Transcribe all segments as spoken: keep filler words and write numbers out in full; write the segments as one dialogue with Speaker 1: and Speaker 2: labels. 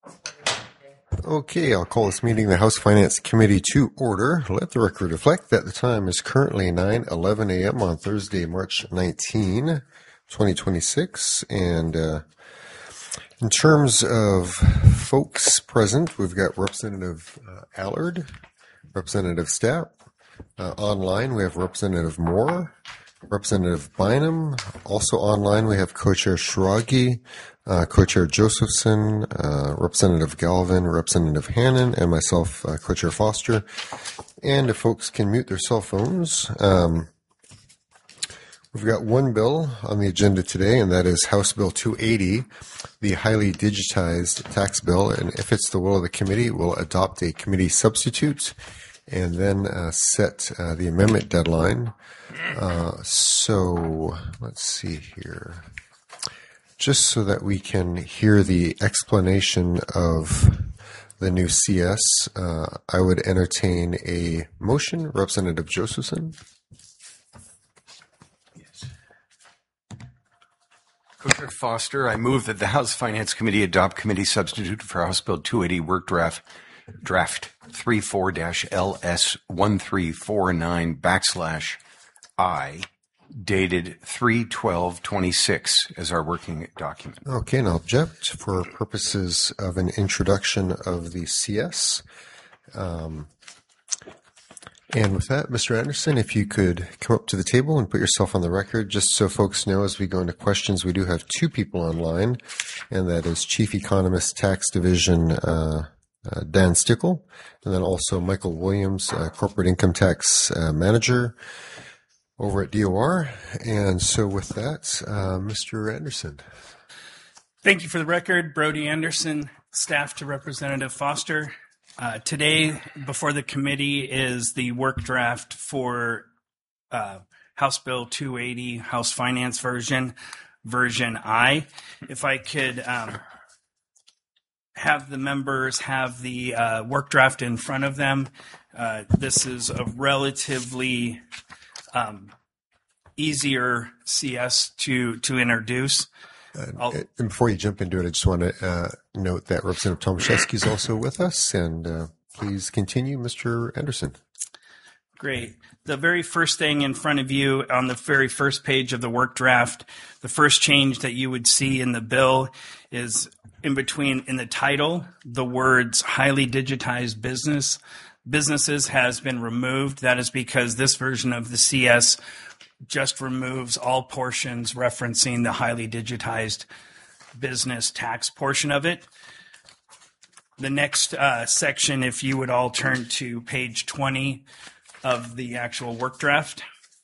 Speaker 1: Okay, I'll call this meeting the House Finance Committee to order. Let the record reflect that the time is currently nine eleven a.m. on Thursday, March nineteenth, twenty twenty-six. And uh, in terms of folks present, we've got Representative uh, Allard, Representative Stapp. Uh, online, we have Representative Moore, Representative Bynum. Also online, we have Co-Chair Shiragi, uh, Co-Chair Josephson, uh, Representative Galvin, Representative Hannan, and myself, uh, Co-Chair Foster. And if folks can mute their cell phones, um, we've got one bill on the agenda today, and that is House Bill two eighty, the highly digitized tax bill. And if it's the will of the committee, we'll adopt a committee substitute and then uh, set uh, the amendment deadline. Uh, so let's see here. Just so that we can hear the explanation of the new C S, uh, I would entertain a motion. Representative Josephson.
Speaker 2: Yes. Co-Chair Foster, I move that the House Finance Committee adopt committee substitute for House Bill two eighty work draft draft thirty-four L S one three four nine backslash I, dated three twelve twenty-six as our working document.
Speaker 1: Okay, and I'll object for purposes of an introduction of the C S. Um, and with that, Mister Anderson, if you could come up to the table and put yourself on the record, just so folks know as we go into questions, we do have two people online, and that is Chief Economist, Tax Division, uh, uh, Dan Stickle, and then also Michael Williams, uh, Corporate Income Tax uh, Manager over at D O R. And so with that, uh, Mister Anderson.
Speaker 3: Thank you for the record. Brody Anderson, staff to Representative Foster. Uh, today, before the committee, is the work draft for uh, House Bill two eighty, House Finance version, version I. If I could um, have the members have the uh, work draft in front of them. Uh, this is a relatively Um, easier C S to to introduce.
Speaker 1: Uh, and before you jump into it, I just want to uh, note that Representative Tomaszewski is also with us, and uh, please continue, Mister Anderson.
Speaker 3: Great. The very first thing in front of you on the very first page of the work draft, the first change that you would see in the bill is in between, in the title, the words highly digitized business. Businesses has been removed. That is because this version of the C S just removes all portions referencing the highly digitized business tax portion of it. The next uh, section, if you would all turn to page twenty of the actual work draft.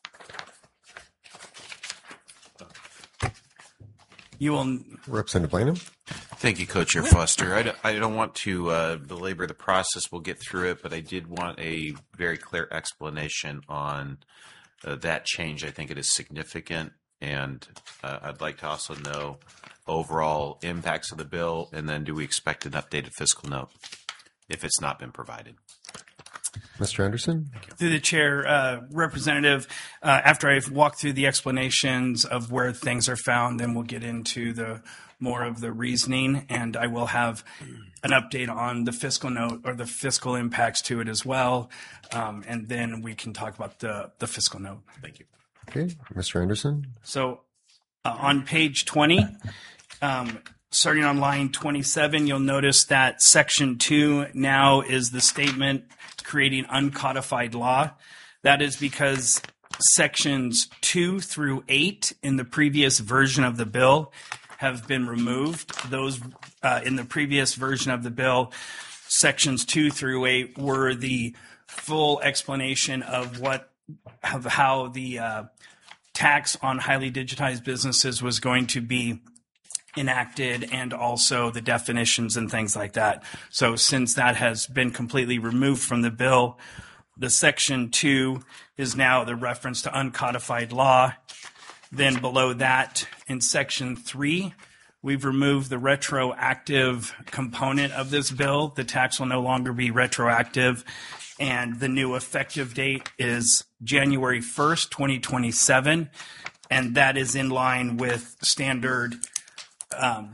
Speaker 3: You will...
Speaker 1: Representative Bynum.
Speaker 4: Thank you, Co-Chair Foster. I don't, I don't want to uh, belabor the process. We'll get through it, but I did want a very clear explanation on uh, that change. I think it is significant, and uh, I'd like to also know overall impacts of the bill, and then do we expect an updated fiscal note if it's not been provided?
Speaker 1: Mister Anderson?
Speaker 3: Through the chair, uh, Representative, uh, after I've walked through the explanations of where things are found, then we'll get into the more of the reasoning, and I will have an update on the fiscal note or the fiscal impacts to it as well, um, and then we can talk about the, the fiscal note. Thank you.
Speaker 1: Okay, Mister Anderson?
Speaker 3: So uh, on page twenty, um, starting on line twenty-seven, you'll notice that section two now is the statement creating uncodified law. That is because sections two through eight in the previous version of the bill have been removed. Those uh, in the previous version of the bill, sections two through eight were the full explanation of what of how the uh, tax on highly digitized businesses was going to be enacted, and also the definitions and things like that. So since that has been completely removed from the bill, the section two is now the reference to uncodified law. Then below that, in section three, we've removed the retroactive component of this bill. The tax will no longer be retroactive, and the new effective date is January first, twenty twenty-seven, and that is in line with standard um,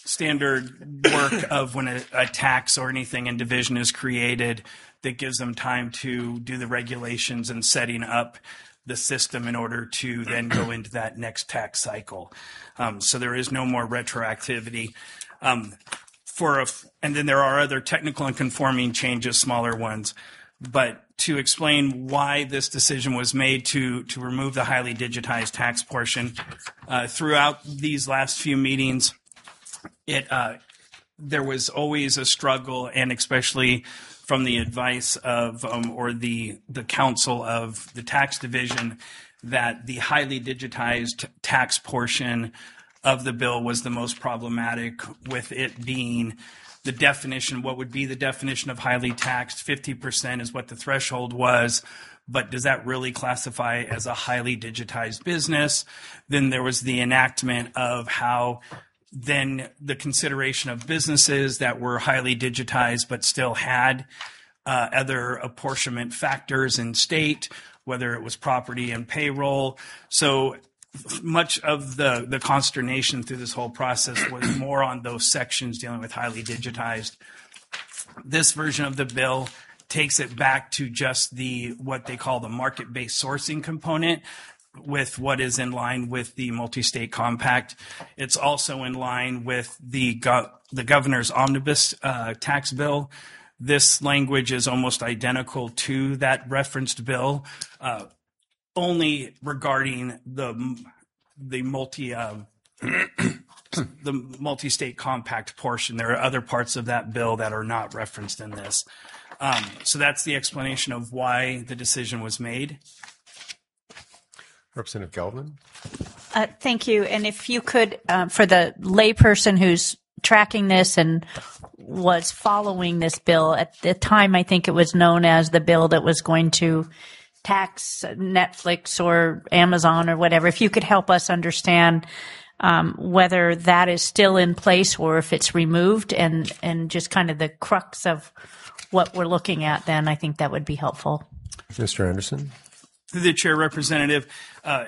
Speaker 3: standard work of when a, a tax or anything in division is created that gives them time to do the regulations and setting up the system in order to then go into that next tax cycle. Um, so there is no more retroactivity. Um, for a, and then there are other technical and conforming changes, smaller ones. But to explain why this decision was made to, to remove the highly digitized tax portion, uh, throughout these last few meetings, it uh, there was always a struggle, and especially from the advice of um, or the the counsel of the tax division, that the highly digitized tax portion of the bill was the most problematic, with it being the definition, what would be the definition of highly taxed. fifty percent is what the threshold was, but does that really classify as a highly digitized business? Then there was the enactment of how then the consideration of businesses that were highly digitized but still had uh, other apportionment factors in state, whether it was property and payroll. So much of the, the consternation through this whole process was more on those sections dealing with highly digitized. This version of the bill takes it back to just the what they call the market-based sourcing component, with what is in line with the multi-state compact. It's also in line with the go- the governor's omnibus uh, tax bill. This language is almost identical to that referenced bill, uh, only regarding the the multi uh, the multi-state compact portion. There are other parts of that bill that are not referenced in this. Um, so that's the explanation of why the decision was made.
Speaker 1: Representative Galvin.
Speaker 5: Uh, thank you. And if you could, um, for the layperson who's tracking this and was following this bill, at the time I think it was known as the bill that was going to tax Netflix or Amazon or whatever, if you could help us understand um, whether that is still in place or if it's removed, and, and just kind of the crux of what we're looking at, then I think that would be helpful.
Speaker 1: Mister Anderson.
Speaker 3: Through the chair, Representative, uh,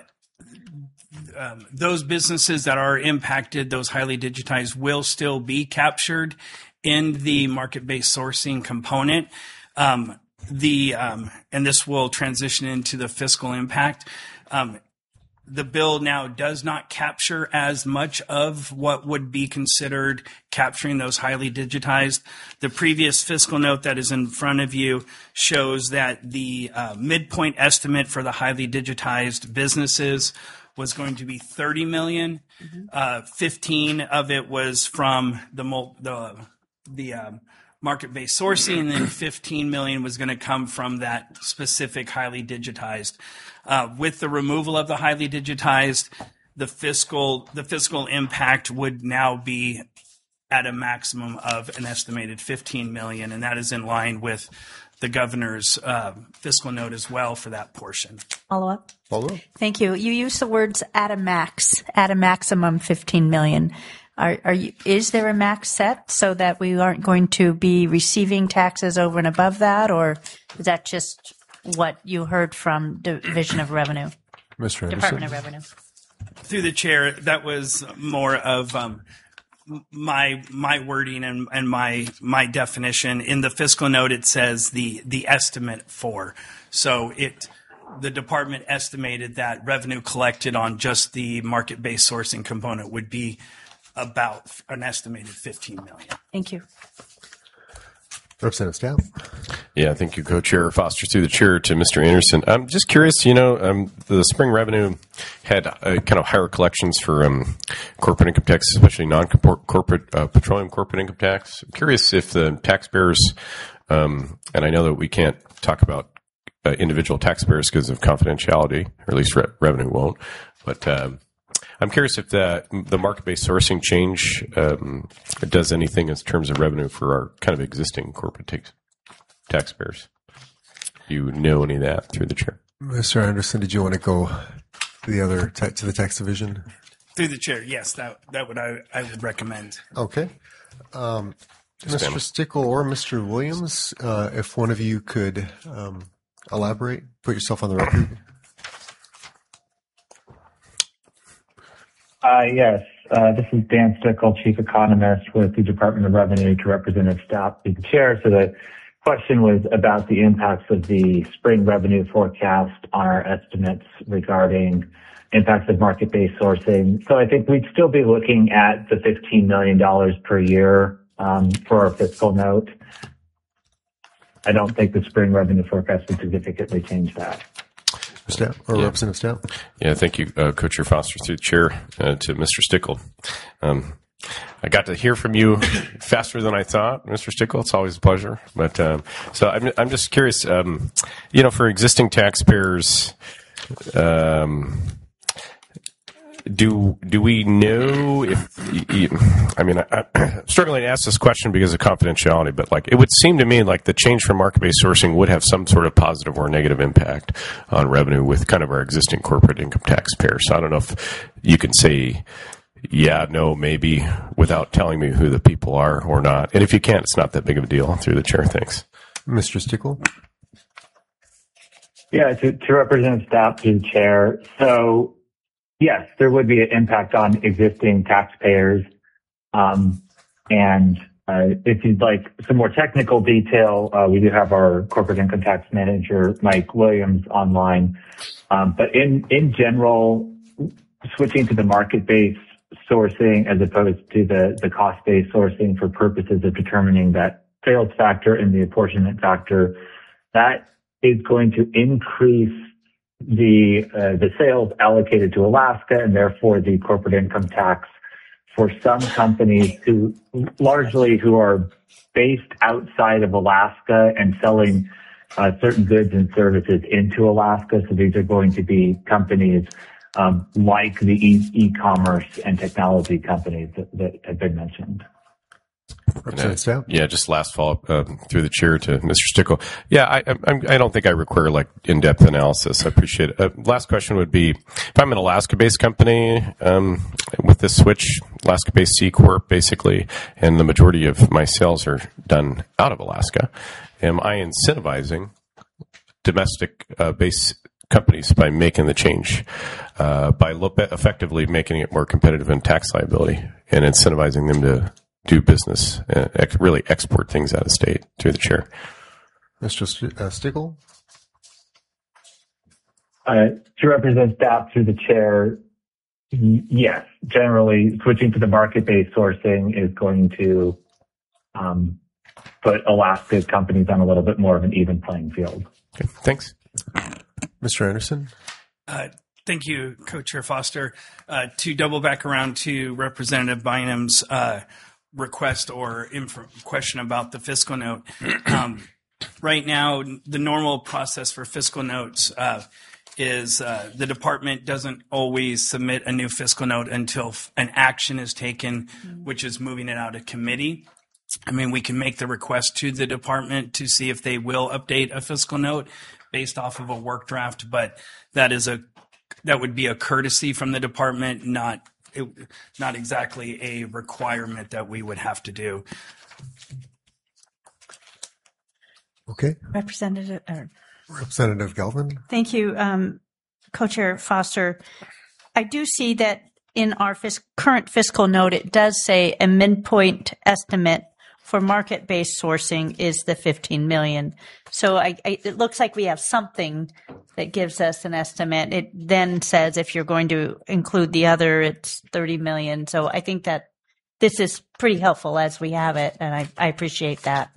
Speaker 3: um, those businesses that are impacted, those highly digitized, will still be captured in the market-based sourcing component. Um, the um, and this will transition into the fiscal impact. Um, the bill now does not capture as much of what would be considered capturing those highly digitized. The previous fiscal note that is in front of you shows that the uh, midpoint estimate for the highly digitized businesses was going to be thirty million. Mm-hmm. Uh, fifteen of it was from the the the um, market-based sourcing, and then fifteen million was going to come from that specific highly digitized. Uh, with the removal of the highly digitized, the fiscal the fiscal impact would now be at a maximum of an estimated fifteen million, and that is in line with the governor's uh, fiscal note as well for that portion.
Speaker 5: Follow up.
Speaker 1: Follow up.
Speaker 5: Thank you. You use the words at a max, at a maximum fifteen million. Are, are you, is there a max set so that we aren't going to be receiving taxes over and above that, or is that just what you heard from Division of Revenue,
Speaker 1: Mister Anderson.
Speaker 5: Department of Revenue?
Speaker 3: Through the chair, that was more of um, my my wording and, and my my definition. In the fiscal note, it says the the estimate for. So it the department estimated that revenue collected on just the market-based sourcing component would be about an estimated fifteen million.
Speaker 5: Thank you.
Speaker 1: Representative Stout.
Speaker 6: Yeah, thank you, Co-Chair Foster. Through the chair to Mister Anderson. I'm just curious, you know, um, the spring revenue had uh, kind of higher collections for um, corporate income tax, especially non-corporate uh, petroleum corporate income tax. I'm curious if the taxpayers, um, and I know that we can't talk about uh, individual taxpayers because of confidentiality, or at least re- revenue won't, but um, I'm curious if the the market-based sourcing change um, does anything in terms of revenue for our kind of existing corporate tax, taxpayers. Do you know any of that through the chair?
Speaker 1: Mister Anderson, did you want to go to the other ta- to the tax division?
Speaker 3: Through the chair, yes, that that would I, I would recommend.
Speaker 1: Okay. Um, Mister Stickle or Mister Williams, uh, if one of you could um, elaborate, put yourself on the record.
Speaker 7: Uh, yes. Uh, this is Dan Stickle, Chief Economist with the Department of Revenue, to Representative Stapp, the chair. So the question was about the impacts of the spring revenue forecast on our estimates regarding impacts of market-based sourcing. So I think we'd still be looking at the fifteen million dollars per year um, for our fiscal note. I don't think the spring revenue forecast would significantly change that.
Speaker 1: Stapp, or
Speaker 6: Yeah.
Speaker 1: Representative Stapp?
Speaker 6: Yeah, thank you, uh, Co-Chair Foster, through the chair, uh, to Mister Stickle. Um, I got to hear from you faster than I thought, Mister Stickle. It's always a pleasure. But um, so I'm, I'm just curious. Um, you know, for existing taxpayers, um, do do we know if? I mean, I, I'm struggling to ask this question because of confidentiality. But like, it would seem to me like the change from market-based sourcing would have some sort of positive or negative impact on revenue with kind of our existing corporate income taxpayers. So I don't know if you can say, yeah, no, maybe, without telling me who the people are or not. And if you can't, it's not that big of a deal. Through the chair, thanks.
Speaker 1: Mister Stickle?
Speaker 7: Yeah, to, to Representative Stapp, to the chair. So, yes, there would be an impact on existing taxpayers. Um, and uh, if you'd like some more technical detail, uh, we do have our corporate income tax manager, Mike Williams, online. Um, but in, in general, switching to the market-based sourcing as opposed to the, the cost-based sourcing for purposes of determining that sales factor and the apportionment factor, that is going to increase the uh, the sales allocated to Alaska and therefore the corporate income tax for some companies who largely who are based outside of Alaska and selling uh, certain goods and services into Alaska. So these are going to be companies um, like the e- e-commerce and technology companies that, that have been mentioned.
Speaker 1: Representative Stapp?
Speaker 6: Yeah, just last follow-up uh, through the chair to Mister Stickle. Yeah, I, I, I don't think I require like in-depth analysis. I appreciate it. Uh, last question would be, if I'm an Alaska-based company um, with this switch, Alaska-based C Corp basically, and the majority of my sales are done out of Alaska, am I incentivizing domestic-based companies by making the change, uh, by lo- effectively making it more competitive in tax liability and incentivizing them to do business, uh, ex- really export things out of state? Through the chair.
Speaker 1: Mister St- uh, Stickle?
Speaker 7: Uh, to represent Stapp through the chair, y- yes, generally switching to the market-based sourcing is going to um, put Alaska companies on a little bit more of an even playing field.
Speaker 6: Okay, thanks.
Speaker 1: Mister Anderson?
Speaker 3: Uh, Thank you, Co-Chair Foster. Uh, to double back around to Representative Bynum's uh, request or inf- question about the fiscal note. Um, right now, the normal process for fiscal notes uh, is uh, the department doesn't always submit a new fiscal note until f- an action is taken, which is moving it out of committee. I mean, we can make the request to the department to see if they will update a fiscal note based off of a work draft, but that is a that would be a courtesy from the department, not it, not exactly a requirement that we would have to do.
Speaker 1: Okay.
Speaker 5: Representative, or
Speaker 1: Representative Galvin?
Speaker 5: thank you, um, Co-Chair Foster. I do see that in our fis- current fiscal note, it does say a midpoint estimate for market-based sourcing is the fifteen million. So I, I, it looks like we have something that gives us an estimate. It then says if you're going to include the other, it's thirty million. So I think that this is pretty helpful as we have it, and I, I appreciate that.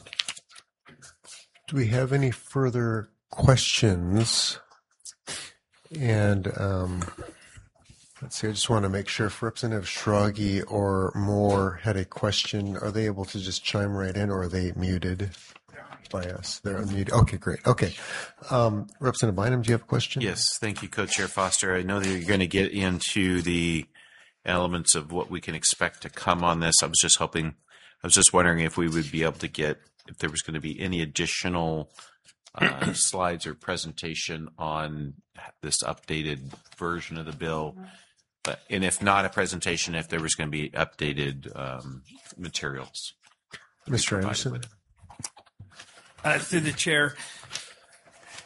Speaker 1: Do we have any further questions? And um, let's see, I just want to make sure if Representative Schrage or Moore had a question, are they able to just chime right in, or are they muted by us? They're unmuted. Okay, great. Okay. Um, Representative Bynum, do you have a question?
Speaker 4: Yes, thank you, Co-Chair Foster. I know that you're going to get into the elements of what we can expect to come on this. I was just hoping, I was just wondering if we would be able to get, if there was going to be any additional uh, slides or presentation on this updated version of the bill. But, and if not a presentation, if there was going to be updated um, materials.
Speaker 1: Mister
Speaker 4: provided
Speaker 1: Anderson?
Speaker 4: with it.
Speaker 3: Uh, through the chair,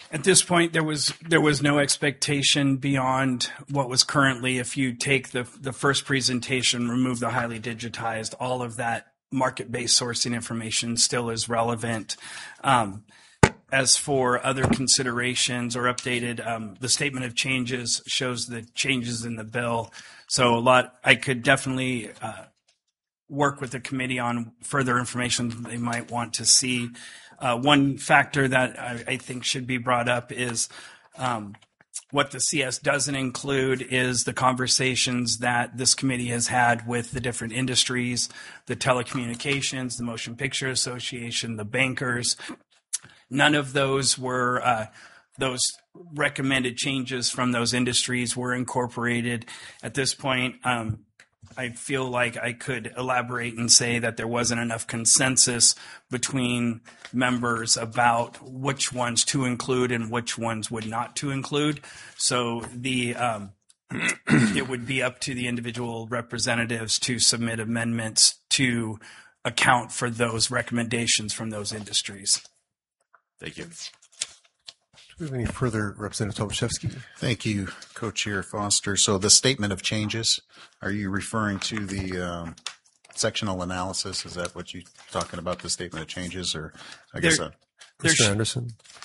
Speaker 3: At this point, there was there was no expectation beyond what was currently. If you take the the first presentation, remove the highly digitized, all of that market-based sourcing information still is relevant. Um, as for other considerations or updated, um, the statement of changes shows the changes in the bill. So a lot, I could definitely uh, work with the committee on further information they might want to see. Uh, one factor that I, I think should be brought up is um, what the C S doesn't include is the conversations that this committee has had with the different industries, the telecommunications, the Motion Picture Association, the bankers. None of those were, uh, those recommended changes from those industries were incorporated. At this point, um, I feel like I could elaborate and say that there wasn't enough consensus between members about which ones to include and which ones would not to include. So the um, it would be up to the individual representatives to submit amendments to account for those recommendations from those industries.
Speaker 4: Thank you.
Speaker 1: Do we have any further, Representative Tomaszewski?
Speaker 8: Thank you, Co-Chair Foster. So the statement of changes, are you referring to the um, sectional analysis? Is that what you're talking about, the statement of changes? Or I guess
Speaker 3: There-
Speaker 8: uh,
Speaker 3: There's-
Speaker 1: Mister Anderson?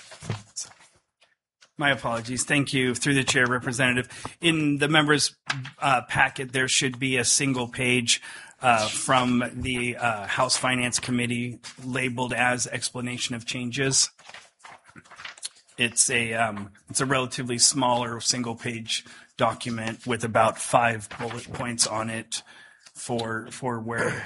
Speaker 3: My apologies. Thank you. Through the chair, Representative. In the members' uh, packet, there should be a single page uh, from the uh, House Finance Committee labeled as explanation of changes. It's a um, it's a relatively smaller single page document with about five bullet points on it for for where.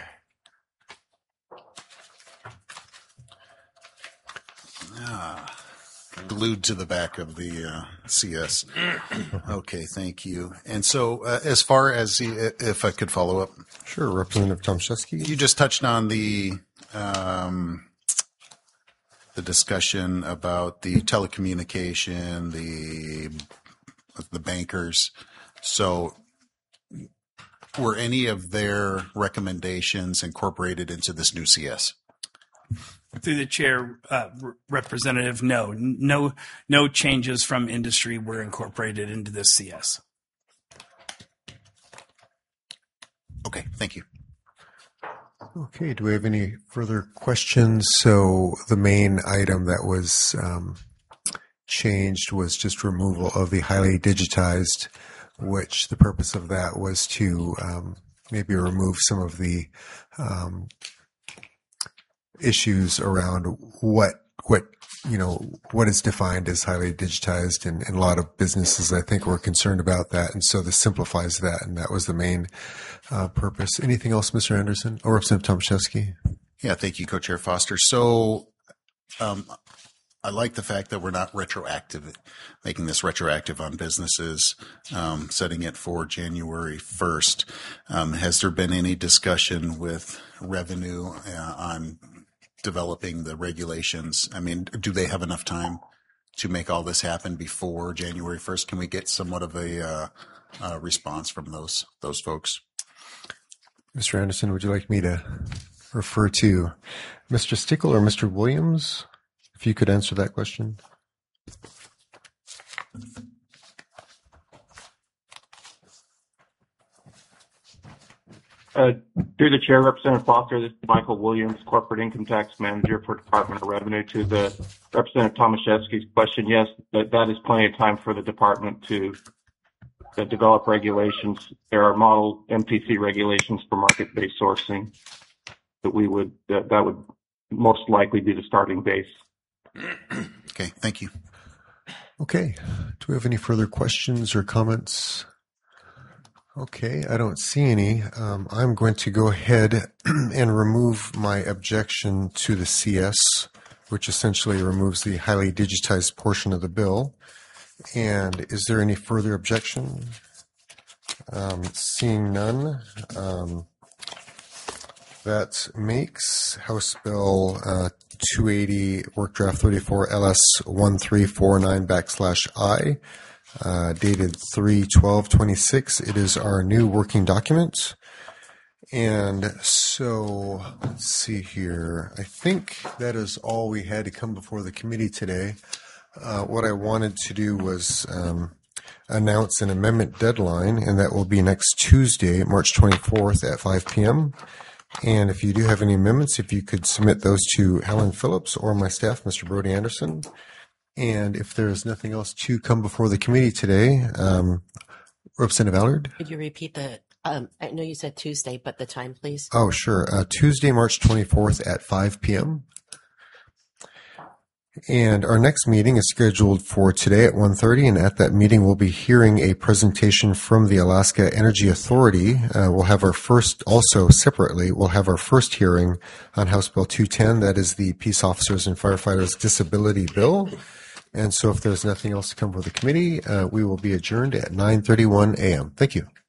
Speaker 8: glued to the back of the uh, C S. Okay, thank you. And so uh, as far as, the, if I could follow up,
Speaker 1: Sure, Representative Tomaszewski.
Speaker 8: you just touched on the um, the discussion about the telecommunication, the the bankers. So were any of their recommendations incorporated into this new C S?
Speaker 3: Through the chair, uh, R- Representative, no, no, no changes from industry were incorporated into this C S.
Speaker 8: Okay, thank you.
Speaker 1: Okay, do we have any further questions? So the main item that was um, changed was just removal of the highly digitized, which the purpose of that was to um, maybe remove some of the um, issues around what what you know what is defined as highly digitized, and, and a lot of businesses I think were concerned about that, and so this simplifies that, and that was the main uh, purpose. Anything else, Mister Anderson or Representative Tomaszewski?
Speaker 8: Yeah, thank you, Co-Chair Foster. So um, I like the fact that we're not retroactive, making this retroactive on businesses, um, setting it for January first. Um, has there been any discussion with revenue uh, on developing the regulations? I mean, do they have enough time to make all this happen before January first? Can we get somewhat of a uh, uh, response from those those folks?
Speaker 1: Mister Anderson, would you like me to refer to Mister Stickle or Mister Williams? If you could answer that question.
Speaker 9: Uh, through the chair, Representative Foster, this is Michael Williams, Corporate Income Tax Manager for Department of Revenue. To the Representative Tomaszewski's question, yes, that, that is plenty of time for the department to, to develop regulations. There are model M P C regulations for market-based sourcing that we would that, that would most likely be the starting base.
Speaker 8: Okay, thank you.
Speaker 1: Okay. Do we have any further questions or comments? Okay, I don't see any. Um, I'm going to go ahead and remove my objection to the C S, which essentially removes the highly digitized portion of the bill. And is there any further objection? Um, seeing none, um, that makes House Bill uh, two eighty Work Draft thirty-four L S one three four nine backslash I, uh, dated three twelve twenty-six. It is our new working document. And so let's see here. I think that is all we had to come before the committee today. Uh, what I wanted to do was um, announce an amendment deadline, and that will be next Tuesday, March twenty-fourth at five p.m. And if you do have any amendments, if you could submit those to Helen Phillips or my staff, Mister Brody Anderson. And if there's nothing else to come before the committee today, um, Representative Allard?
Speaker 10: Could you repeat the, um, I know you said Tuesday, but the time, please?
Speaker 1: Oh, sure. Uh, Tuesday, March twenty-fourth at five p.m. And our next meeting is scheduled for today at one thirty, and at that meeting we'll be hearing a presentation from the Alaska Energy Authority. Uh, we'll have our first, also separately, we'll have our first hearing on House Bill two ten, that is the Peace Officers and Firefighters Disability Bill. And so if there's nothing else to come before the committee, uh, we will be adjourned at nine thirty-one a.m. Thank you.